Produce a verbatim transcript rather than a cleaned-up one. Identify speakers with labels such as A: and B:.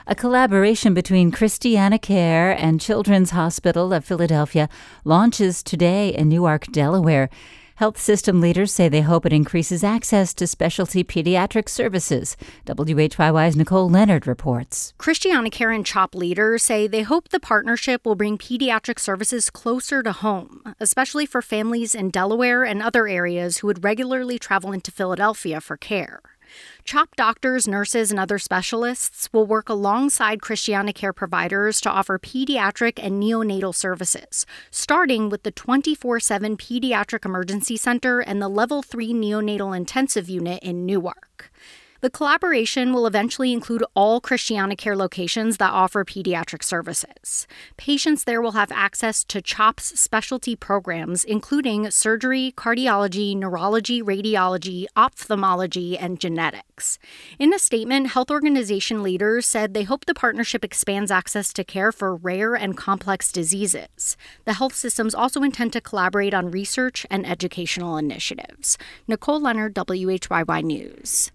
A: A collaboration between Christiana Care and Children's Hospital of Philadelphia launches today in Newark, Delaware. Health system leaders say they hope it increases access to specialty pediatric services. W H Y Y's Nicole Leonard reports.
B: Christiana Care and CHOP leaders say they hope the partnership will bring pediatric services closer to home, especially for families in Delaware and other areas who would regularly travel into Philadelphia for care. CHOP doctors, nurses, and other specialists will work alongside Christiana Care providers to offer pediatric and neonatal services, starting with the twenty-four seven Pediatric Emergency Center and the Level three Neonatal Intensive Unit in Newark. The collaboration will eventually include all Christiana Care locations that offer pediatric services. Patients there will have access to CHOP's specialty programs, including surgery, cardiology, neurology, radiology, ophthalmology, and genetics. In a statement, health organization leaders said they hope the partnership expands access to care for rare and complex diseases. The health systems also intend to collaborate on research and educational initiatives. Nicole Leonard, W H Y Y News.